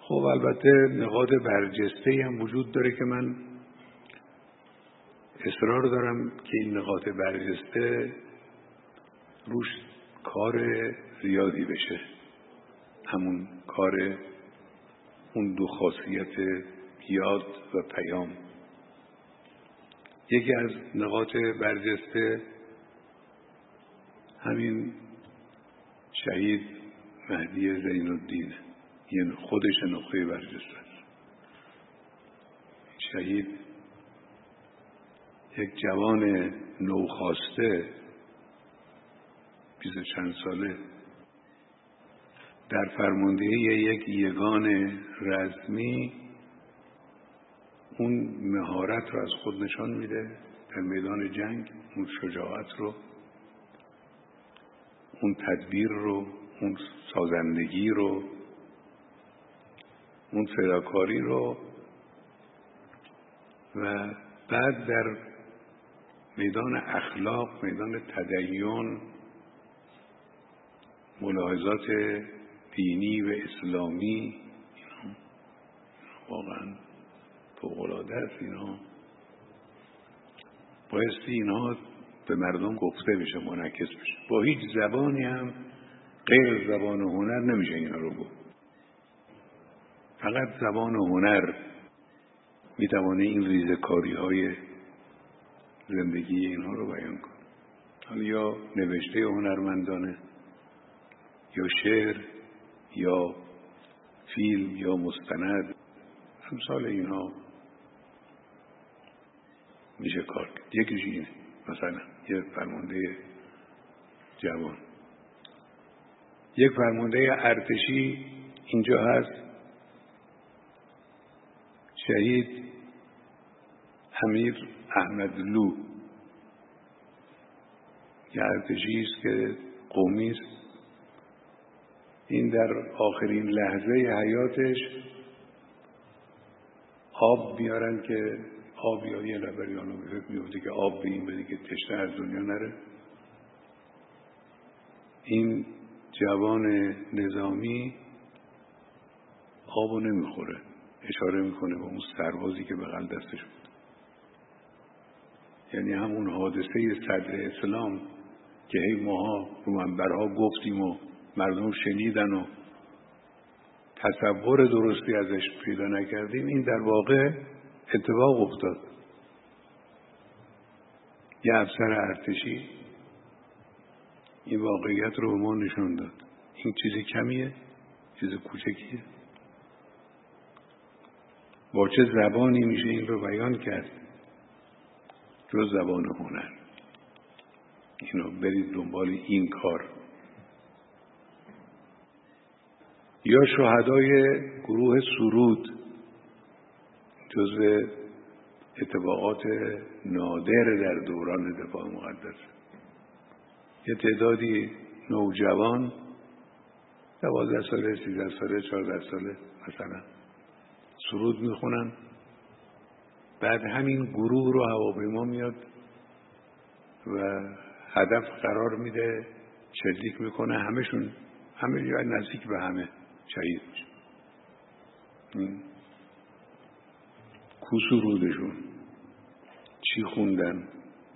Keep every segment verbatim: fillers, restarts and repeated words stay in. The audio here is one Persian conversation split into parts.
خب البته نقاط برجسته‌ای هم وجود داره که من اصرار دارم که این نقاط برجسته روش کار زیادی بشه. همون کار اون دو خاصیت یاد و پیام. یکی از نقاط برجسته همین شهید مهدی زین الدین، یعنی خودش نقطه برجسته است. شهید یک جوان نوخاسته بیست چند ساله در فرماندهی یک یگان رزمی اون مهارت رو از خود نشان میده در میدان جنگ، اون شجاعت رو، اون تدبیر رو، اون سازندگی رو، اون فداکاری رو، و بعد در میدان اخلاق، میدان تدین، ملاحظات دینی و اسلامی، اینا واقعا فوق‌العاده است. اینا بایستی اینا به مردم گفته بشه، منعکس بشه. با هیچ زبانی هم غیر زبان و هنر نمیشه اینا رو گفت. فقط زبان و هنر میتوانه این ریزکاری های زندگی اینها رو بیان کنه. حالا یا نوشته هنرمندانه، یا شعر، یا فیلم، یا مستند، امثال اینها میشه کار کرد. یکیش اینه، مثلا یک فرمانده جوان، یک فرمانده ارتشی اینجا هست، شهید امیر احمدلو، یه ارتشی است که قومی است. این در آخرین لحظه حیاتش آب بیارن که آب، یا یه لبریانو میفته که آب به این بده که تشنه از دنیا نره. این جوان نظامی آبو نمیخوره، اشاره میکنه به اون سربازی که بغل دستش بود. یعنی همون حادثه صدر اسلام که هی ماها رو منبرها گفتیم و مردم شنیدن و تصور درستی ازش پیدا نکردیم، این در واقع اتفاق افتاد. یه افسر ارتشی این واقعیت رو به ما نشون داد. این چیز کمیه، چیز کوچکیه. با چه زبانی میشه این رو بیان کرد جز زبان هنر؟ اینو برید دنبال این کار. یا شهدای گروه سرود، جزو اتفاقات نادر در دوران دفاع مقدس. یه تعدادی نوجوان، دوازده ساله، سیزده ساله، چهارده ساله مثلا، سرود میخونن. بعد همین گروه رو هواپیما میاد و هدف قرار میده، شلیک میکنه، همشون همه یا نزدیک به همه شهید میشه. کو سرودشون، چی خوندن،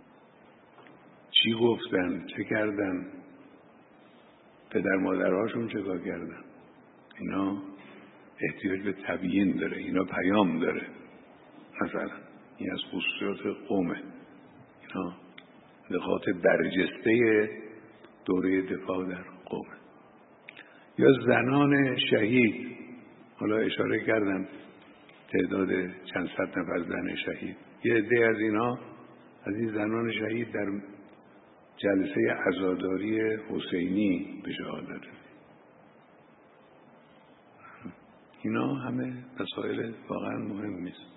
چی گفتن، چه کردن، پدر مادرهاشون چه کار کردن، اینا احتیاج به تبیین داره، اینا پیام داره. مثلا این از خصوصیات قومه. اینا نقاط برجسته دوره دفاع در قومه. یا زنان شهید، حالا اشاره کردم تعداد چند صد نفر زن شهید. یه عده از اینا، از این زنان شهید در جلسه عزاداری حسینی به شهادت رسید. اینا همه مسائل واقعا مهم نیست.